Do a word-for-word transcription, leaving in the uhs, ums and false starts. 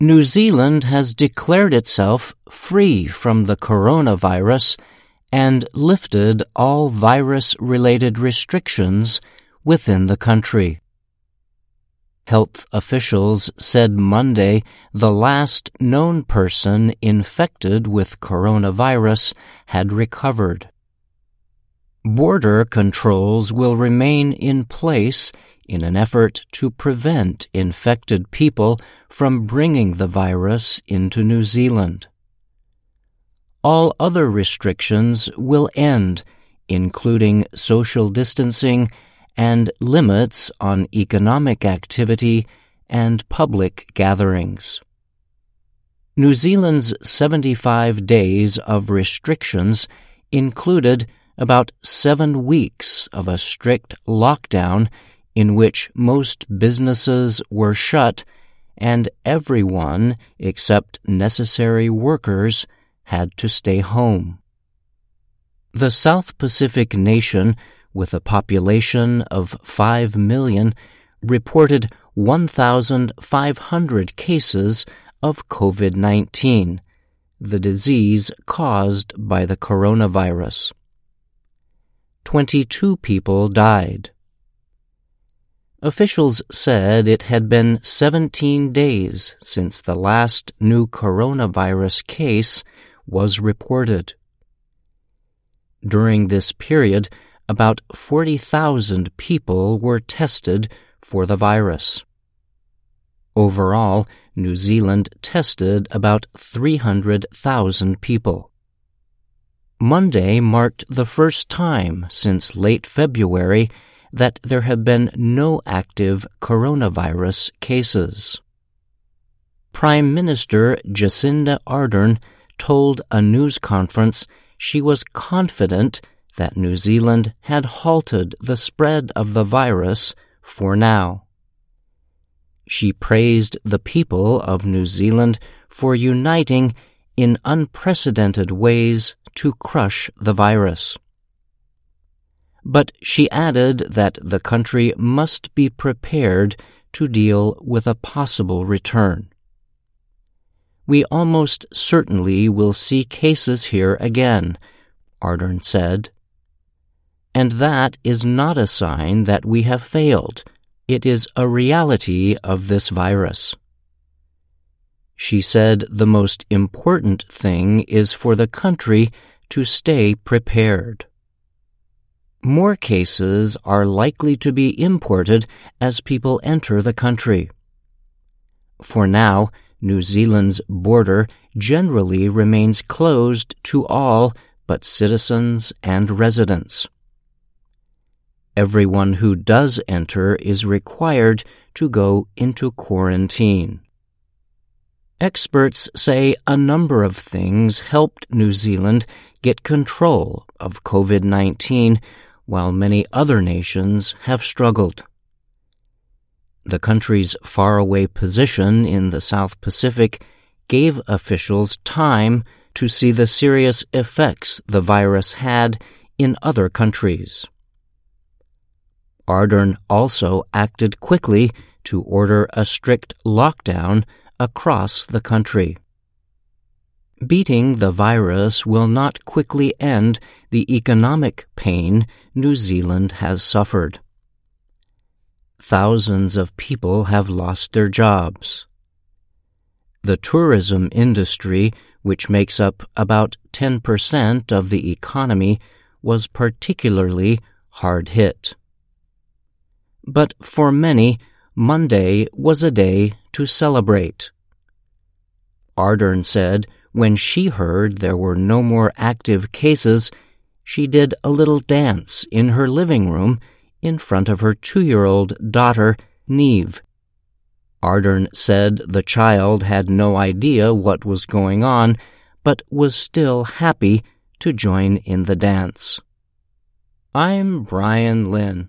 New Zealand has declared itself free from the coronavirus and lifted all virus-related restrictions within the country. Health officials said Monday the last known person infected with coronavirus had recovered. Border controls will remain in place in an effort to prevent infected people from bringing the virus into New Zealand. All other restrictions will end, including social distancing and limits on economic activity and public gatherings. New Zealand's seventy-five days of restrictions included about seven weeks of a strict lockdown in which most businesses were shut and everyone except necessary workers had to stay home. The South Pacific nation, with a population of five million, reported one thousand five hundred cases of COVID nineteen, the disease caused by the coronavirus. twenty-two people died. Officials said it had been seventeen days since the last new coronavirus case was reported. During this period, about forty thousand people were tested for the virus. Overall, New Zealand tested about three hundred thousand people. Monday marked the first time since late February that there have been no active coronavirus cases. Prime Minister Jacinda Ardern told a news conference she was confident that New Zealand had halted the spread of the virus for now. She praised the people of New Zealand for uniting in unprecedented ways to crush the virus. But she added that the country must be prepared to deal with a possible return. "We almost certainly will see cases here again," Ardern said. "And that is not a sign that we have failed. It is a reality of this virus." She said the most important thing is for the country to stay prepared. More cases are likely to be imported as people enter the country. For now, New Zealand's border generally remains closed to all but citizens and residents. Everyone who does enter is required to go into quarantine. Experts say a number of things helped New Zealand get control of COVID nineteen, while many other nations have struggled. The country's faraway position in the South Pacific gave officials time to see the serious effects the virus had in other countries. Ardern also acted quickly to order a strict lockdown across the country. Beating the virus will not quickly end the economic pain New Zealand has suffered. Thousands of people have lost their jobs. The tourism industry, which makes up about ten percent of the economy, was particularly hard hit. But for many, Monday was a day to celebrate. Ardern said when she heard there were no more active cases, she did a little dance in her living room in front of her two-year-old daughter, Neve. Ardern said the child had no idea what was going on, but was still happy to join in the dance. I'm Brian Lynn.